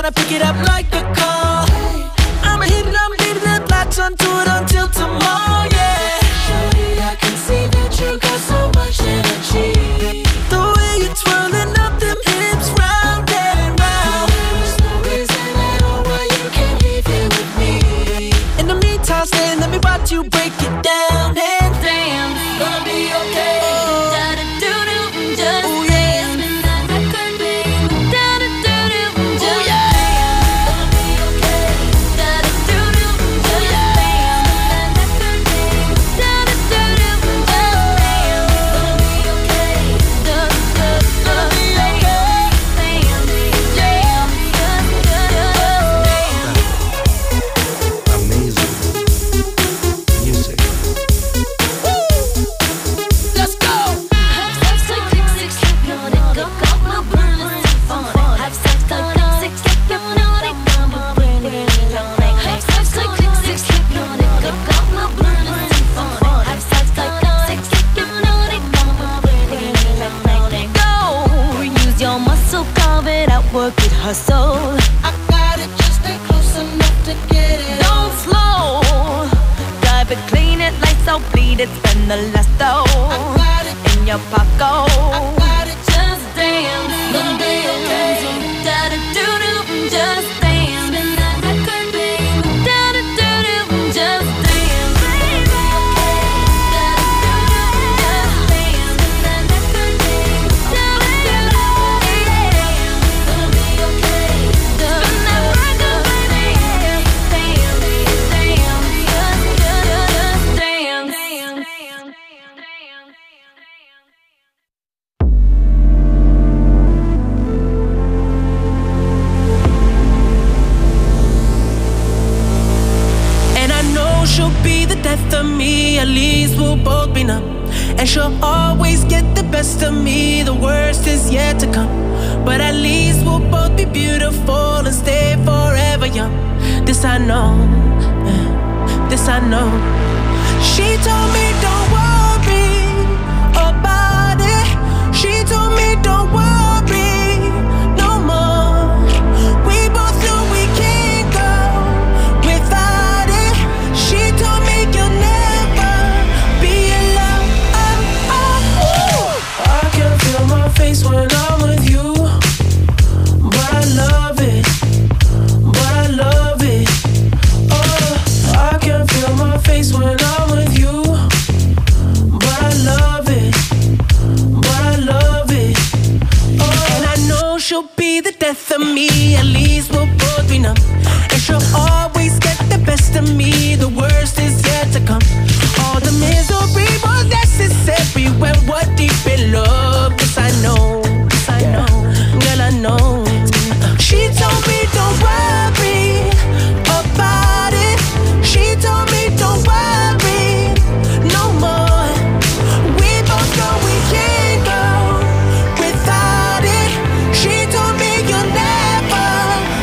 wanna pick it up like a call. I'ma hit it, I'm leaving that black sun to it until tomorrow, yeah. Shorty, I can see that you got so much energy. The way you're twirling up them hips round and round. There's no reason at all why you can't leave here with me. In the meantime, stay, let me watch you break it down. And Damn, it's gonna be okay. Work it, hustle. I got it, just stay close enough to get it. Don't slow. Drive it, clean it, lights out, bleed it, spend the last dough. I got it in your pocket. I got it, Just dance, gonna be okay. Da-da-do-do, just dance. Spin that record, babe. Da-da-do-do, just dance, baby. Da-da-do-do, just dance. Spin that record, babe. Da-da-do-do, Gonna be okay. spin that record, baby. Dance, dance, just dance. And I know she'll be the death of me, at least we'll both be numb. And she'll always get the best of me, the worst is yet to come. But at least we'll both be beautiful and stay forever young. This I know, this I know. She told me don't worry about it. She told me don't worry no more. We both know we can't go without it. She told me you'll never be alone. I can feel my face when I'm with you, but I love it, but I love it. Oh, I can feel my face when I'm with you, but I love it, but I love it. Oh, and I know she'll be the death of me, at least we'll both be numb. And she'll always get the best of me, the worst is yet to come. All the misery was necessary when we're deep in love. Cause I know, girl I know. She told me don't worry about it. She told me don't worry no more. We both know we can't go without it. She told me you'll never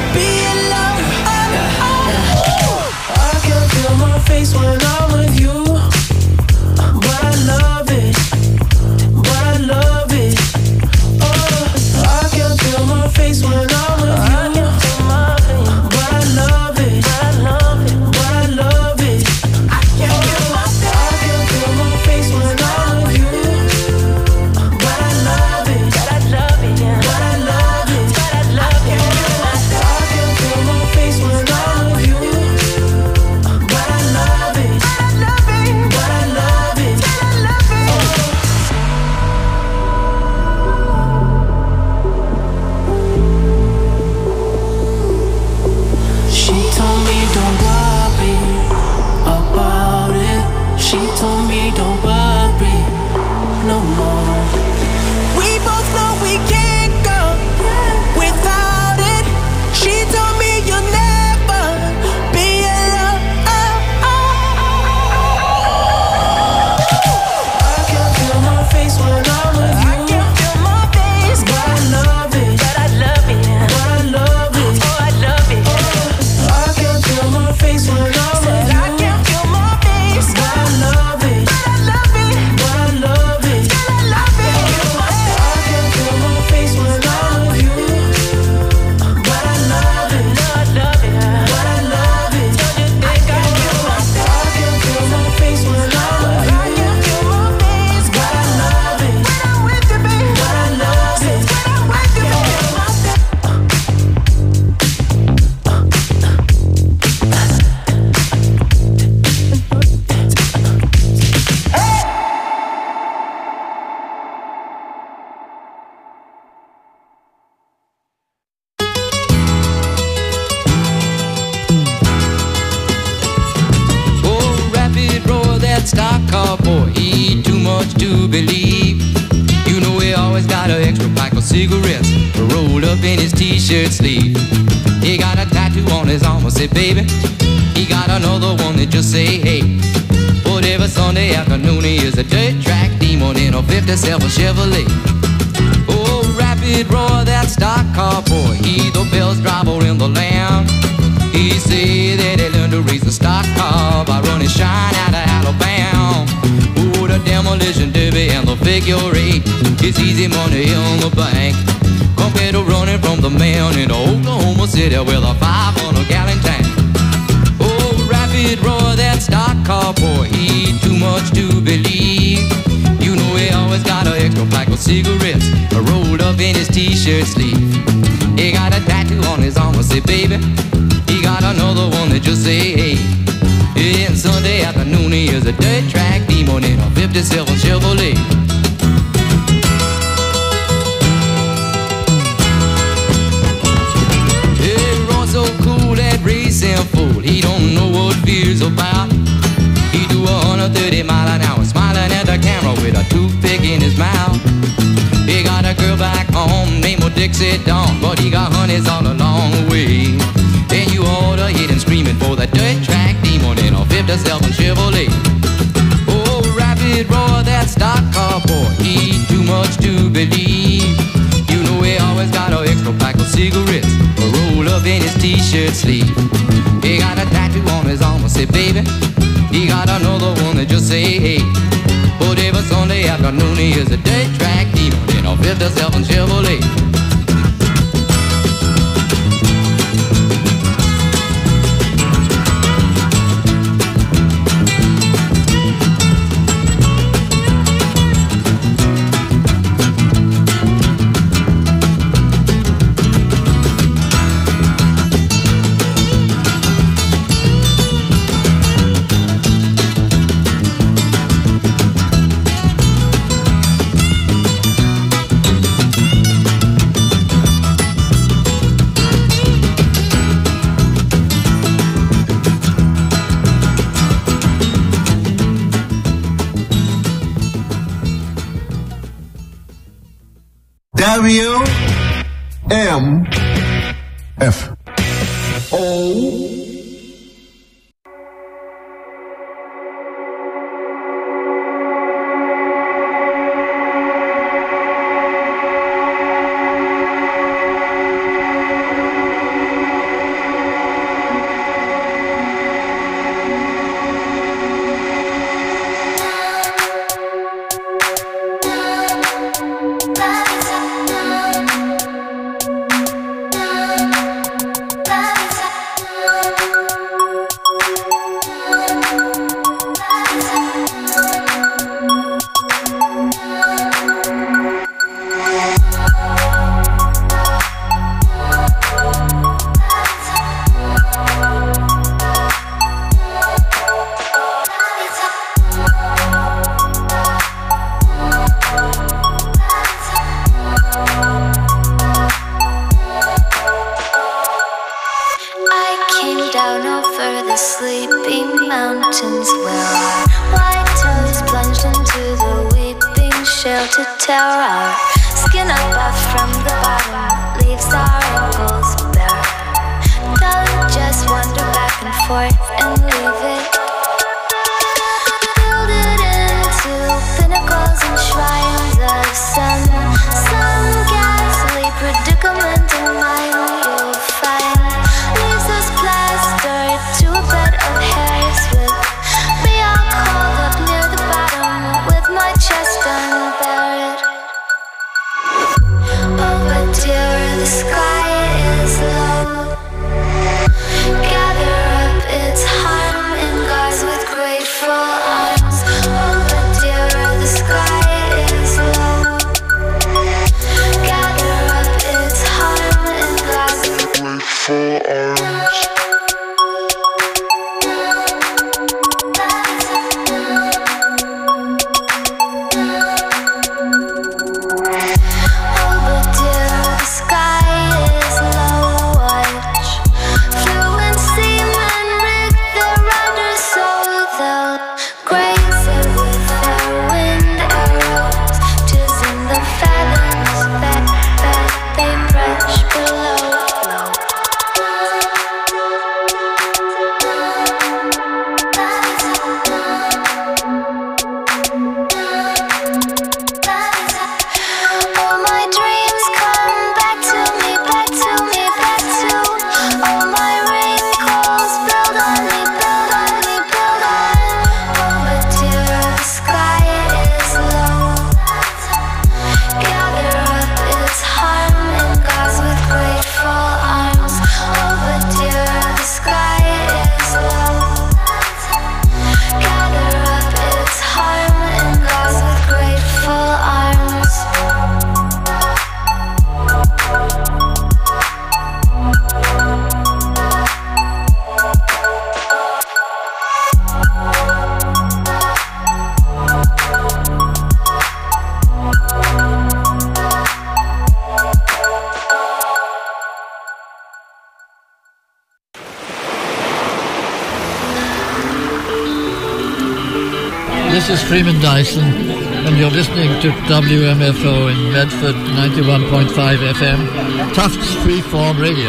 to believe. You know he always got an extra pack of cigarettes rolled up in his t-shirt sleeve. He got a tattoo on his arm, I say, baby. He got another one that just say, hey. But every Sunday afternoon he is a dirt track demon in a 57 Chevrolet. Oh, rapid roar, that stock car boy, he the best driver in the land. He say that he learned to race a stock car by running shine out of Alabama. Oh, the demolition derby and the figure eight, it's easy money in the bank compared to running from the man in Oklahoma City with a 500-gallon tank. Oh, rapid roar, that stock car boy, he too much to believe. You know he always got an extra pack of cigarettes rolled up in his t-shirt sleeve. He got a tattoo on his arm, I say, baby. He got another one that just say, hey. And Sunday afternoon he is a dirt track demon in a 57 Chevrolet. He runs so cool, that racing fool, he don't know what fear's about. He do 130 miles an hour, smiling at the camera with a toothpick in his mouth. He got a girl back home named Dixie Dawn, but he got honeys all along the way. Then you oughta hit him screaming for the dirt track demon in a 57 Chevrolet. Oh, rapid roar, that stock car boy, he too much to believe. You know he always got an extra pack of cigarettes rolled up in his t-shirt sleeve. He got a tattoo on his arm, I say, baby. He got another one that just say, hey. But every Sunday afternoon he is a dirt track demon in a 57 Chevrolet. WMFO. Oh, but dear, the sky is low. is Freeman Dyson, and you're listening to WMFO in Medford 91.5 FM, Tufts Freeform Radio.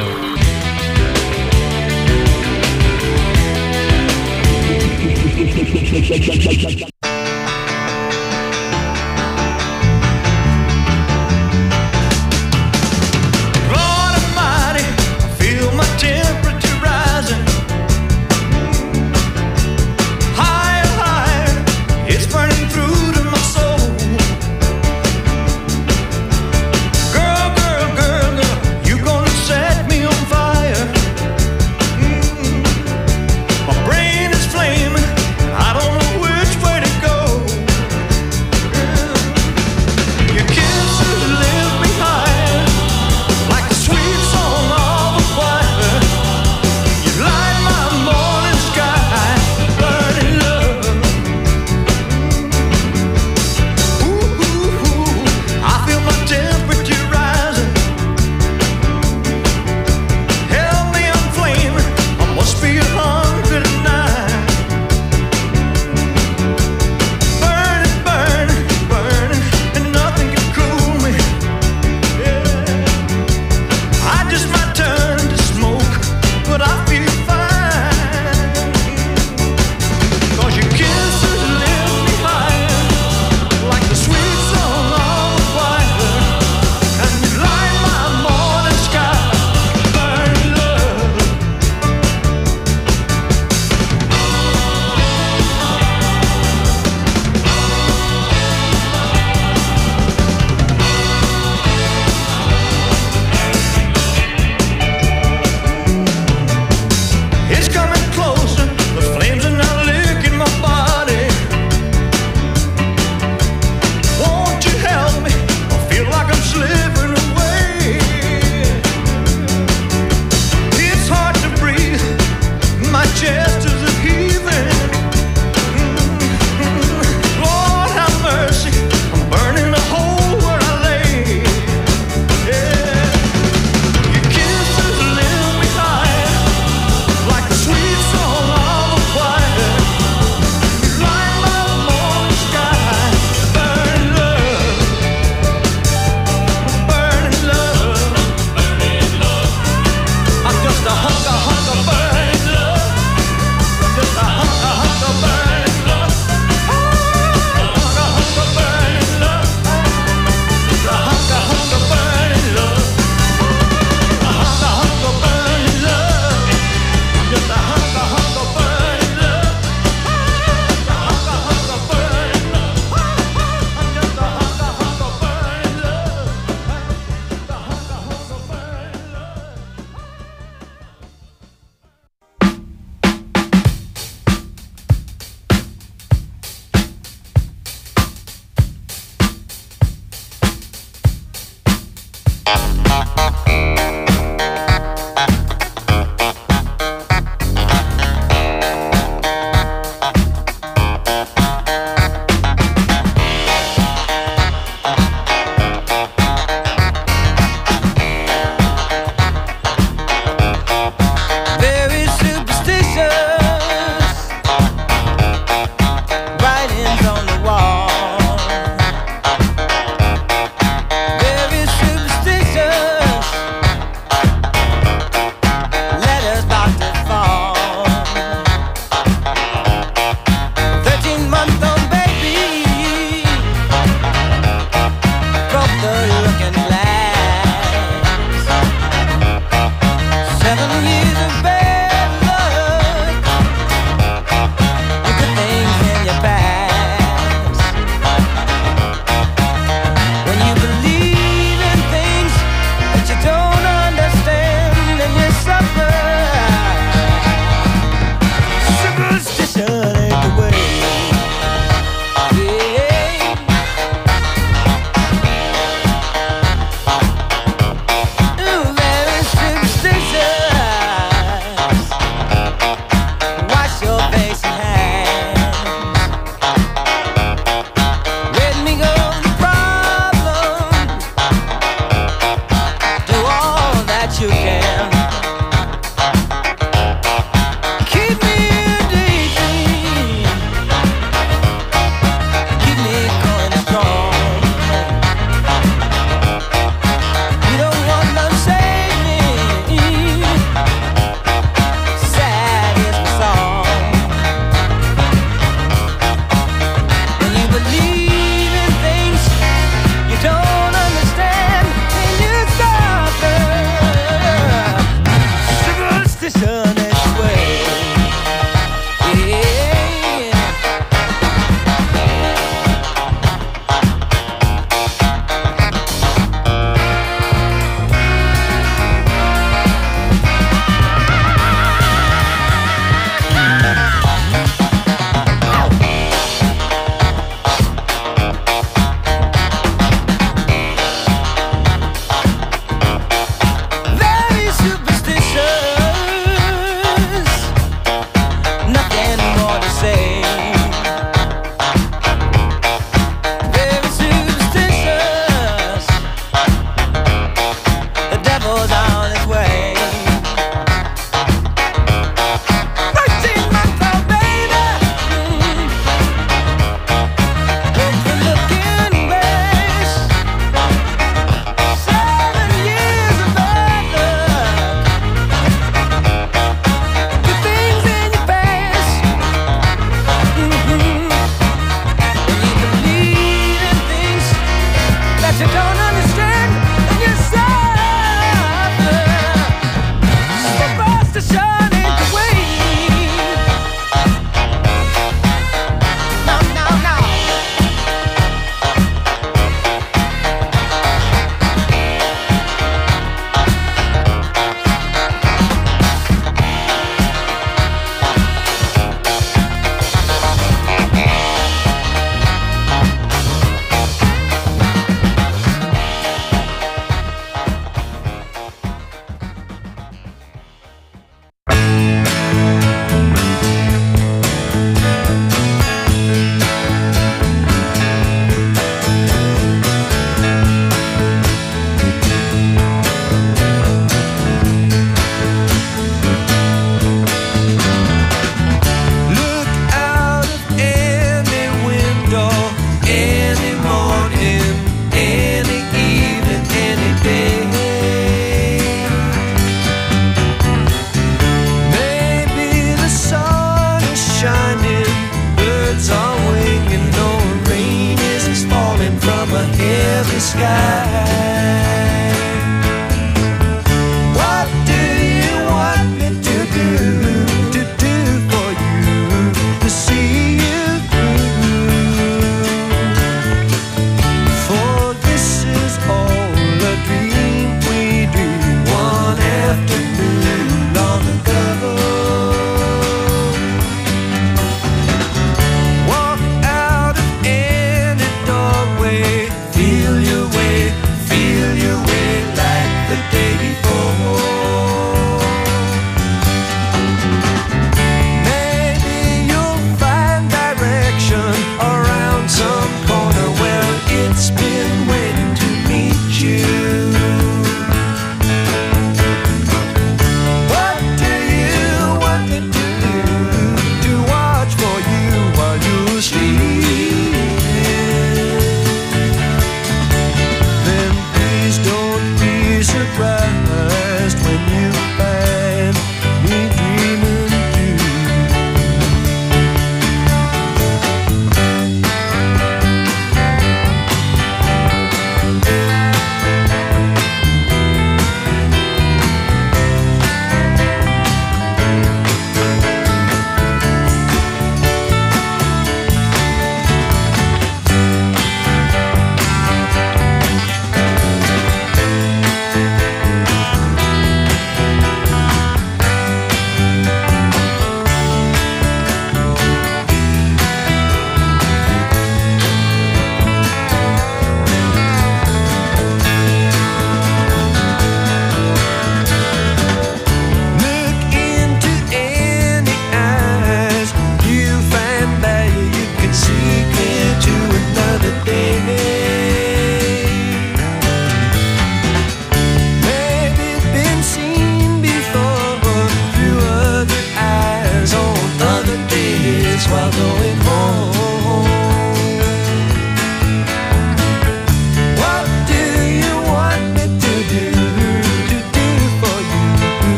Very superstitious.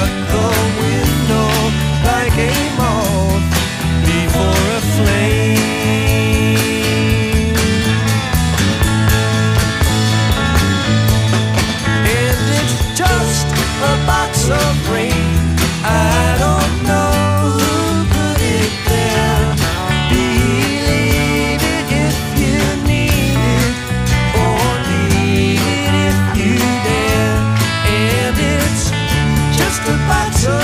out the window like a moth before a flame. And it's just a box of rain. I don't know who put it there. Believe it if you need it, or leave it if you dare. And it's just a box of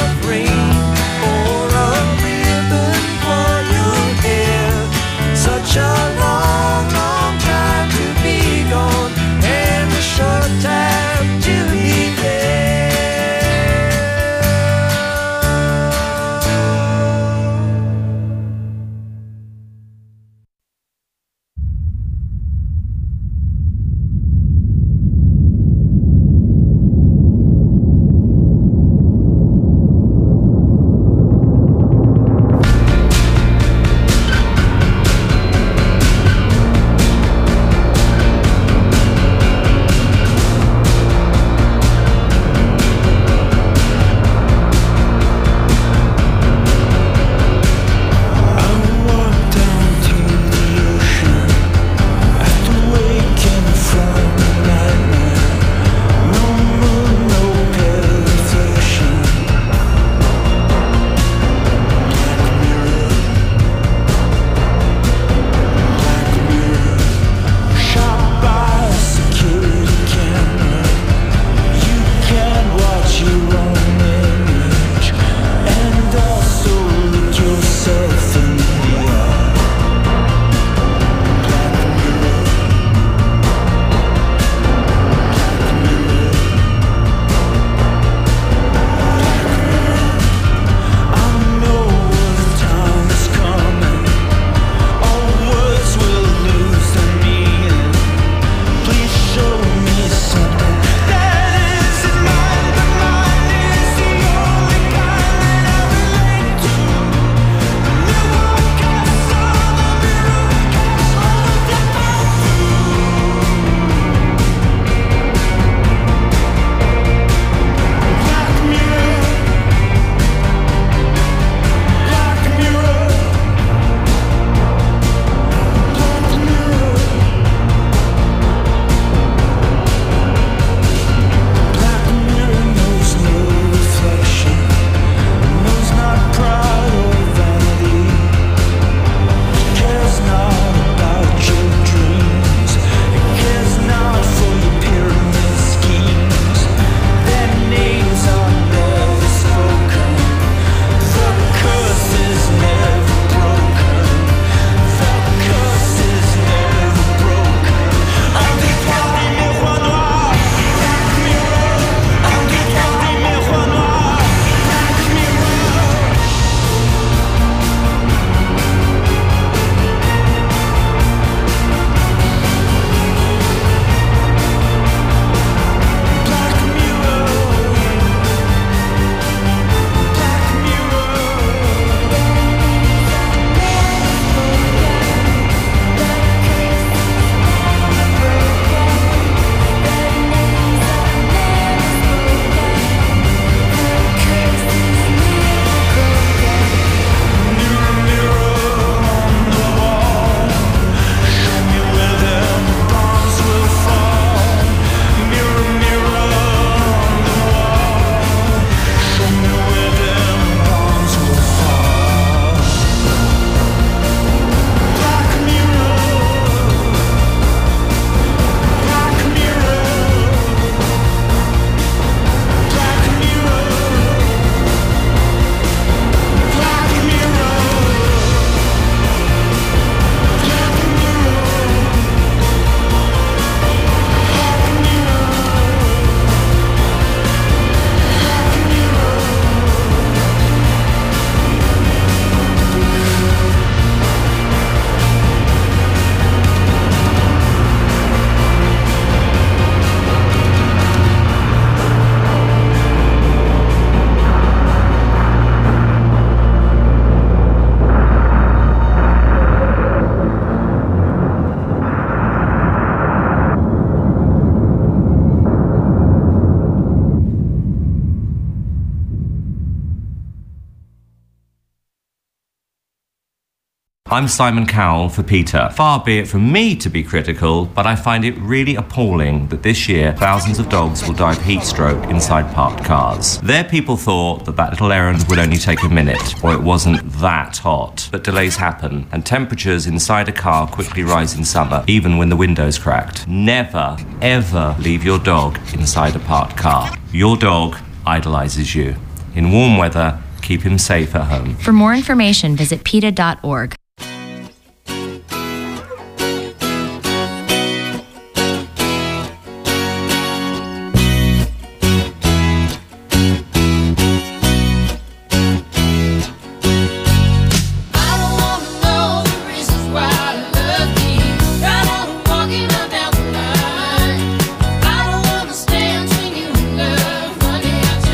I'm Simon Cowell for PETA. Far be it from me to be critical, but I find it really appalling that this year thousands of dogs will die of heat stroke inside parked cars. Their people thought that little errand would only take a minute, or it wasn't that hot. But delays happen, and temperatures inside a car quickly rise in summer, even when the window's cracked. Never, ever leave your dog inside a parked car. Your dog idolizes you. In warm weather, keep him safe at home. For more information, visit PETA.org.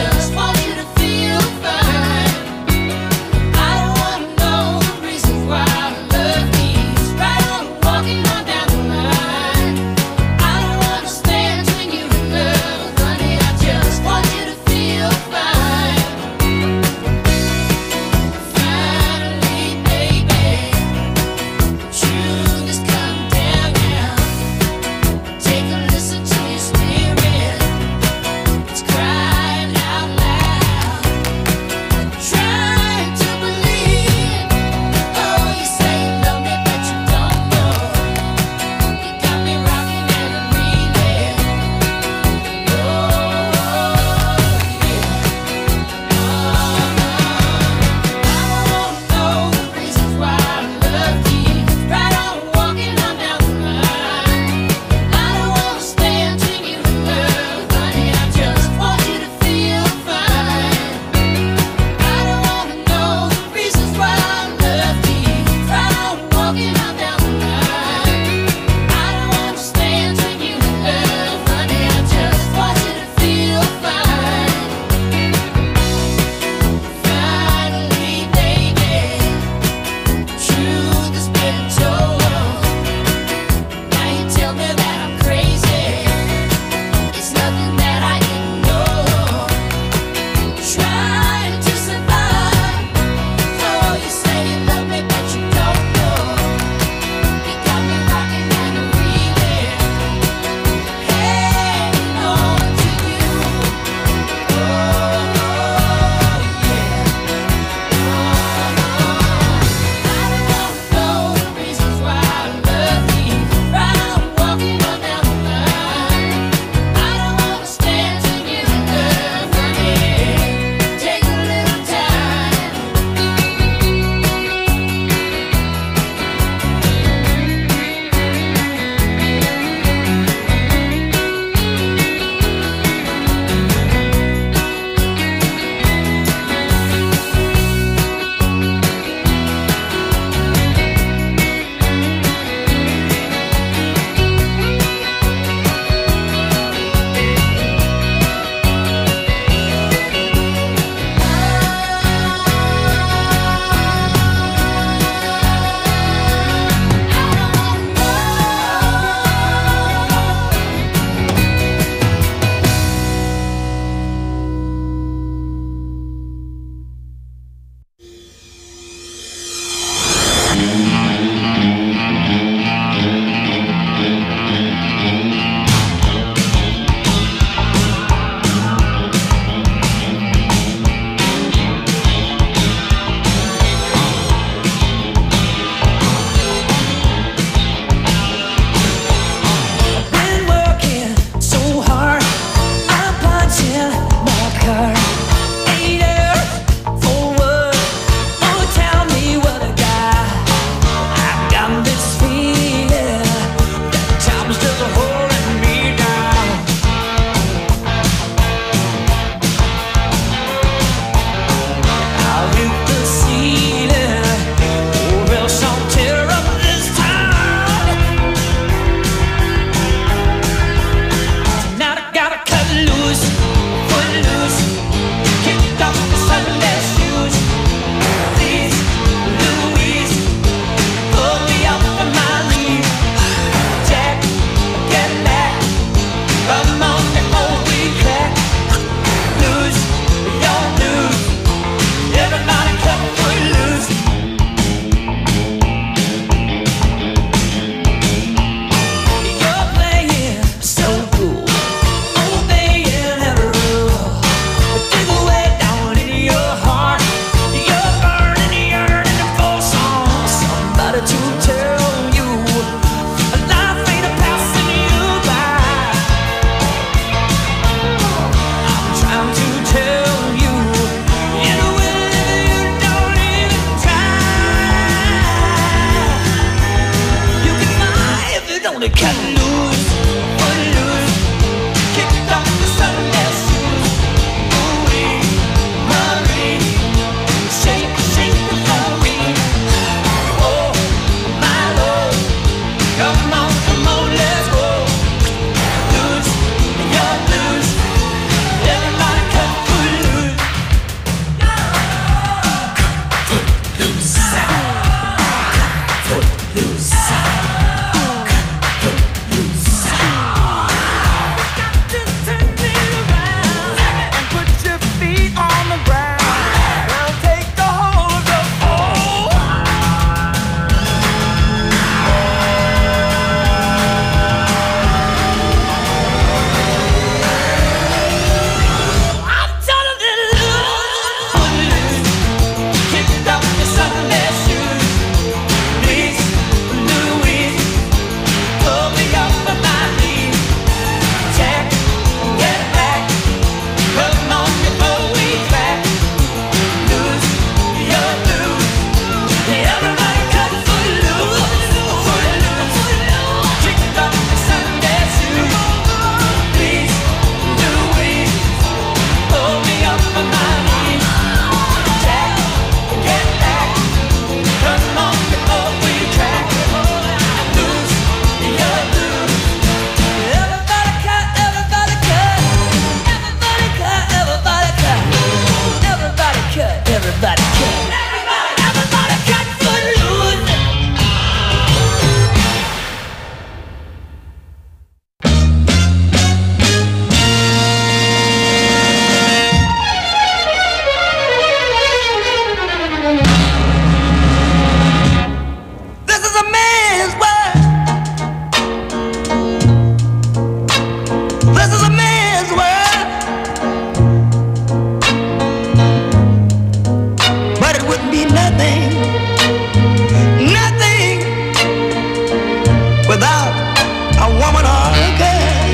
Why nothing, nothing without a woman or a girl.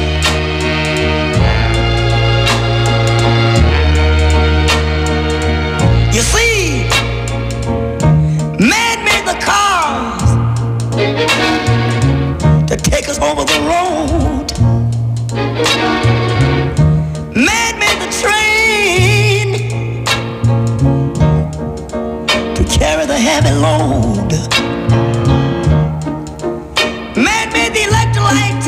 You see, man made the cars to take us over the road. Man made the train to carry the heavy load. Man made the electric light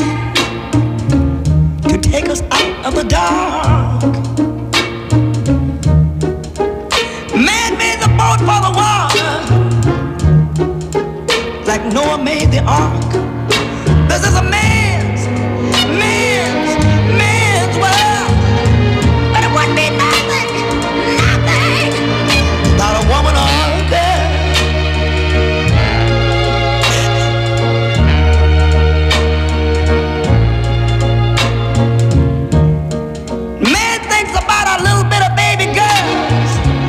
to take us out of the dark. Man made the boat for the water, like Noah made the ark. This is a man's world. But it wouldn't be nothing, nothing without a woman or a girl. Man thinks about a little bit of baby girls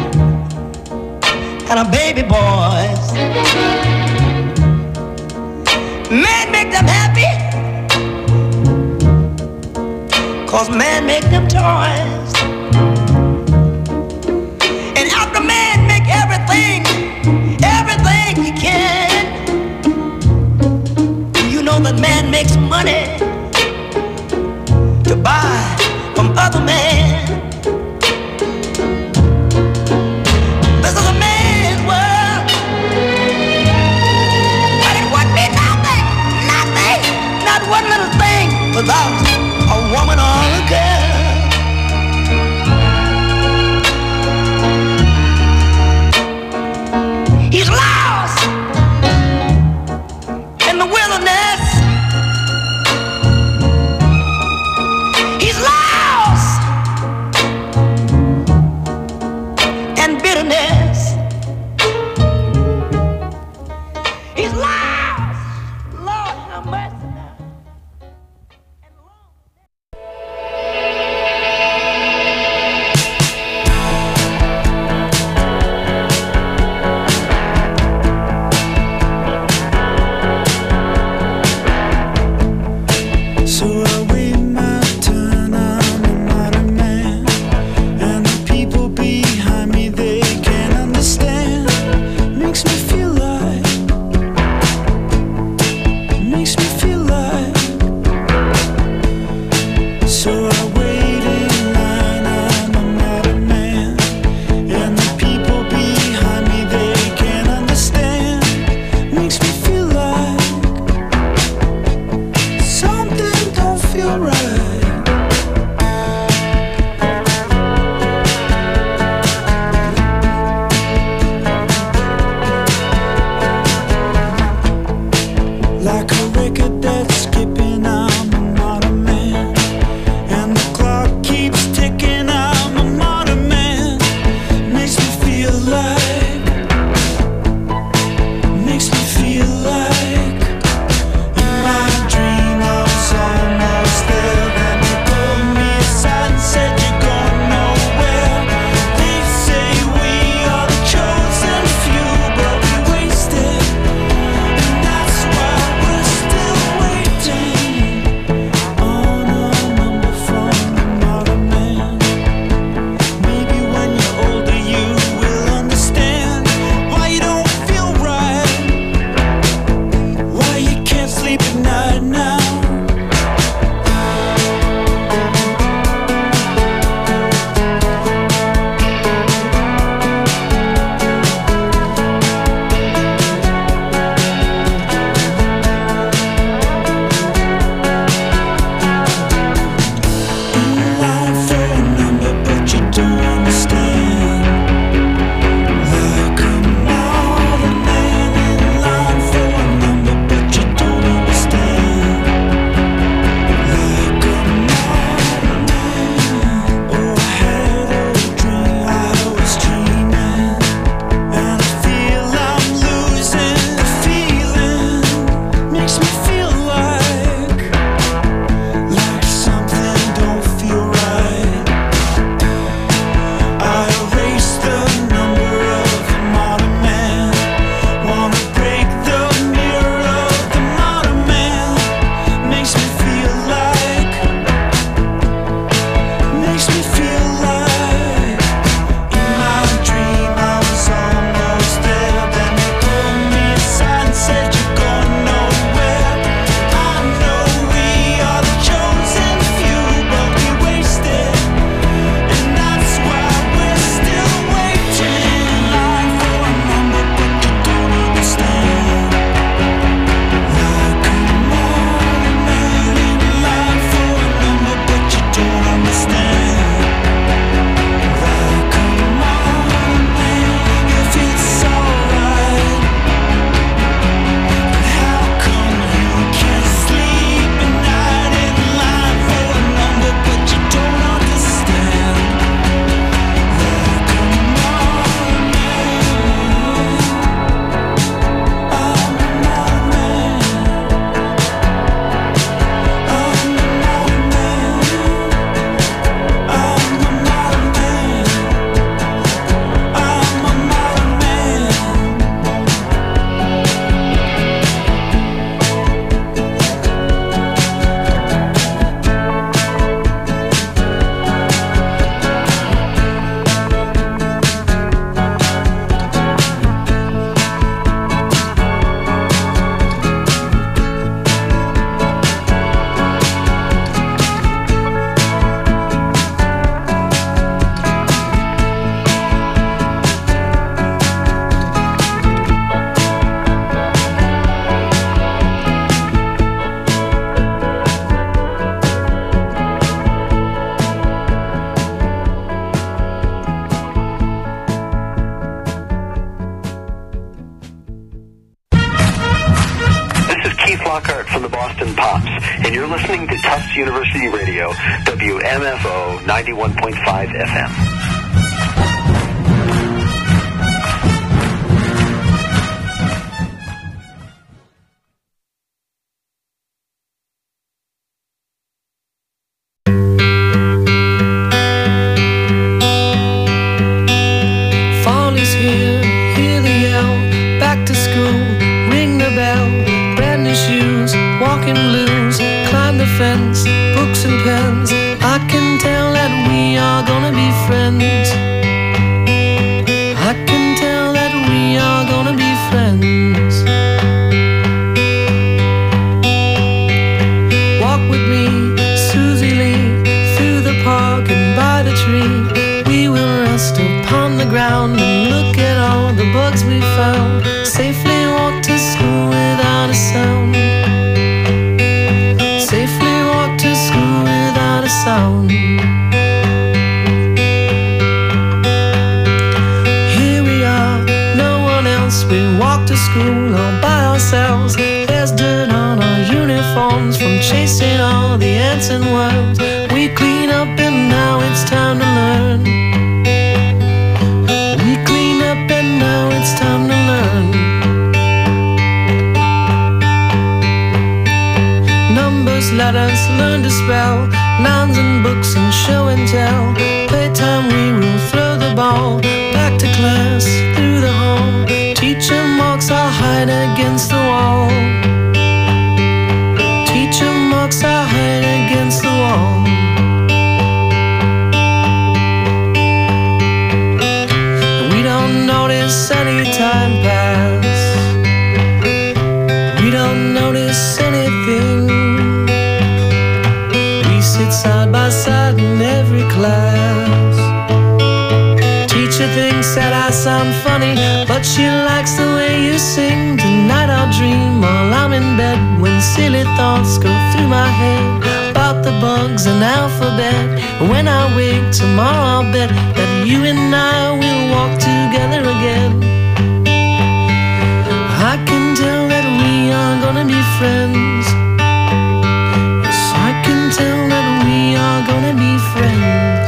and a baby boys. Man make them happy, 'cause man make them toys. And after man make everything he can, you know that man makes money to buy from other men. This is a man's world, but it wouldn't be nothing, nothing, not one little thing without a woman or a girl. He's lost in the wilderness. He's lost in bitterness. He's lost. Lord have mercy now. So I wait my turn, I'm a modern man, and the people behind me, they cannot Lockhart from the Boston Pops, and you're listening to Tufts University Radio, WMFO 91.5 FM. Books and pens, I can tell that we are gonna be friends. I can tell that we are gonna be friends. Walk with me, Susie Lee, through the park and by the tree. We will rest upon the ground and look at all the bugs we found. Safely walk to school without a sound. Safely walk to school without a sound. Here we are, no one else. We walk to school all by ourselves. There's dirt on our uniforms from chasing all the ants and worms. We clean up and now it's time to learn. We clean up and now it's time to learn. Numbers, letters, learn to spell, nouns and books and show and tell. Playtime we will throw the ball back to class through the hall. Teacher marks our height against the wall. Teacher marks our height against the wall. We don't notice any time pass. We don't notice anything. Sit side by side in every class. Teacher thinks that I sound funny, but she likes the way you sing. Tonight I'll dream while I'm in bed, when silly thoughts go through my head about the bugs and alphabet. And when I wake tomorrow I'll bet that you and I will walk together again. I can tell that we are gonna be friends. Tell that we are gonna be friends.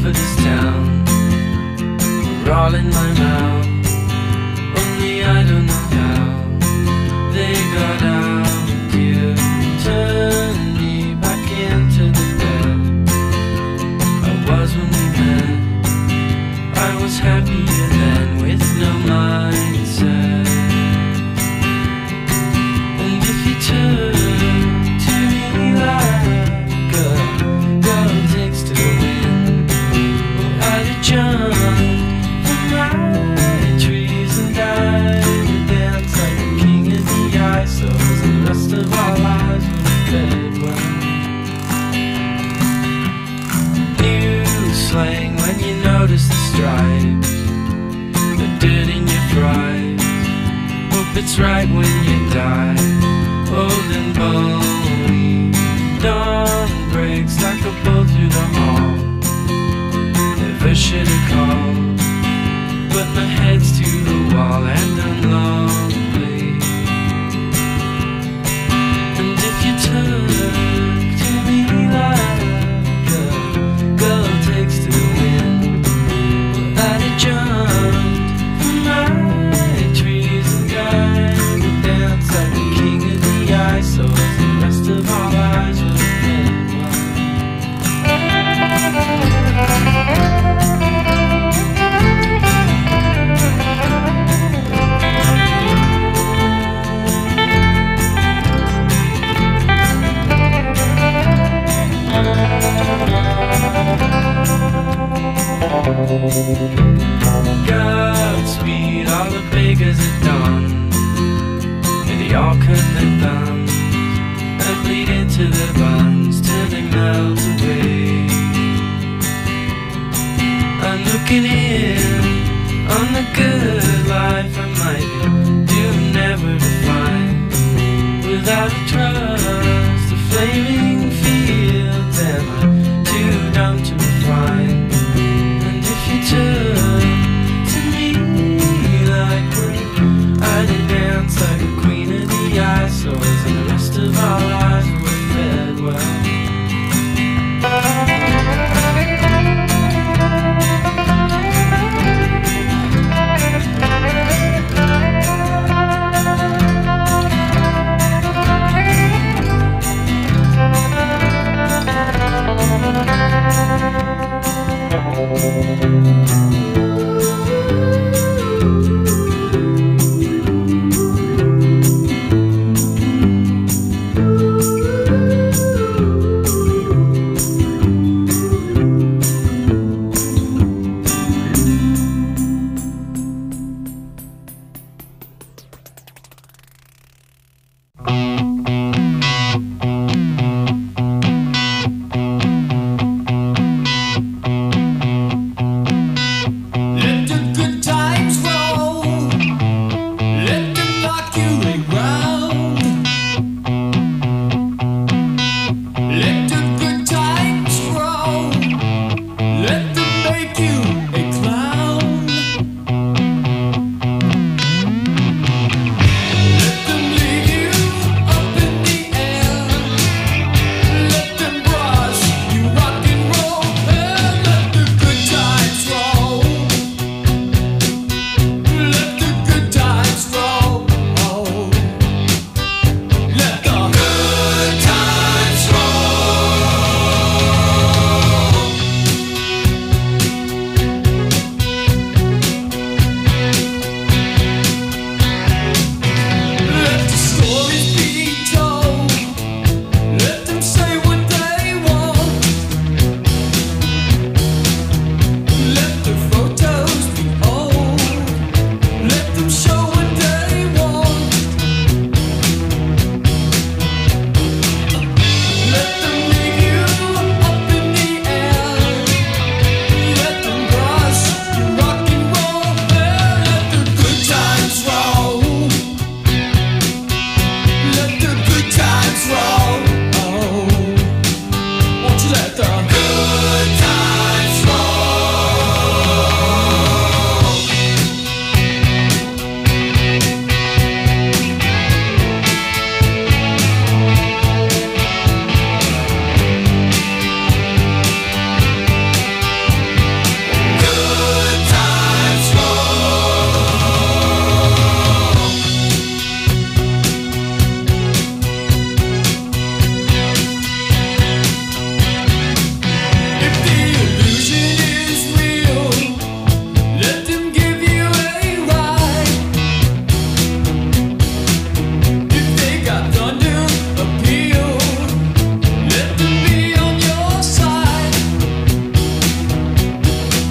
for this town were all in my mouth. Only I don't know how they got out. You turned me back into the bed I was when we met. I was happier then with no mindset. And if you turn to me like a girl takes to the wind, well, I'd have jumped from my trees and died and danced like a king of the ice. So the rest of our lives would have fed well. You slang when you notice the stripes, the dirt in your fries. Hope it's right when you die, old and bony. Dawn breaks like a bow through the hall. Never should have called, but my head's to the wall and I'm lonely. And if you turn to me like a girl takes to the wind, well, I'd have jumped from my trees and died and danced like the king of the ice. So as the rest of our lives would have been Godspeed, all the beggars at dawn, and they all cut their thumbs and bleed into their buns till they melt away. I'm looking in on the good life I might be doomed never to find without a trust.